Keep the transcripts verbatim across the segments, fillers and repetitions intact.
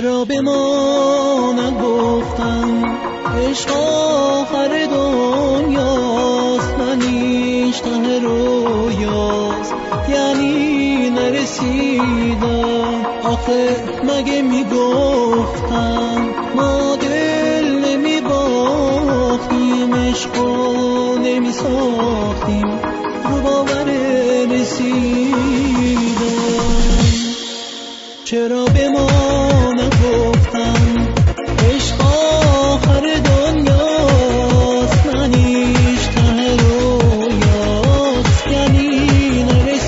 چرا به ما نگفتن عشق آخر دنیاست، منیش ته رویاست، یعنی نرسیدم. آخه مگه میگفتن ما دل نمیباختیم، عشقو نمیساختیم، رو باور رسیدم. چرا به ما نگفتن عشق آخر دنیاست، منیش ته رویاست، یعنی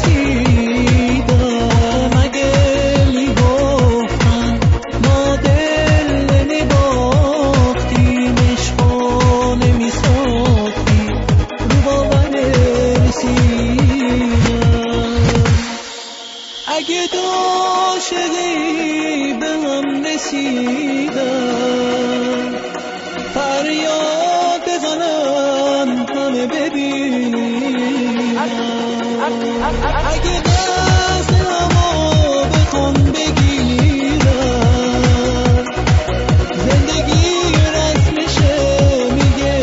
نرسیدم. مگه میگفتن ما دل نمیباختیم، عشقو نمیساختیم، رو باور رسیدم. اگه عاشقی به هم رسیدن، فریاد بزنن همه ببینن. اگه دست همو بخون بگیرن، زندگی رسمشه میگه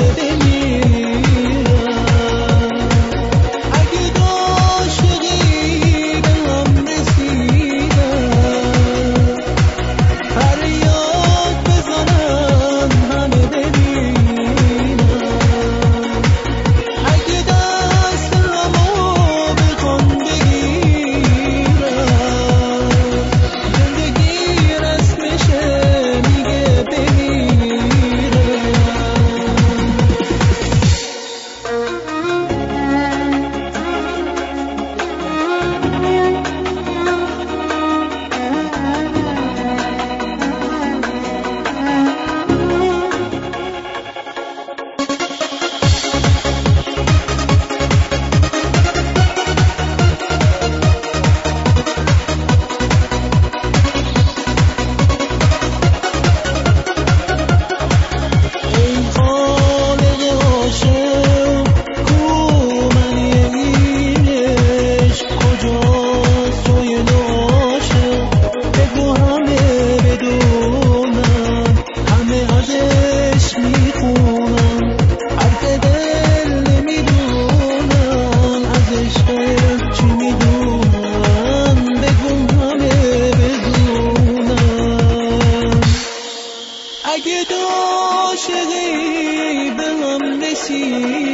بمیرن. اگه عاشقی به هم رسیدن، فریاد بزنن همه ببینن. اگه دست همو بخون بگیرن، زندگی رسمشه میگه بمیرن. ای خالق عاشق، کو معنی این عشق؟ کجاست جای عاشق؟ بگو همه بدونن، همه ازش میخونن، حرف دل نمیدونن، از عشق چی میدونن؟ بگو همه بدونن. اگه عاشقی به هم رسید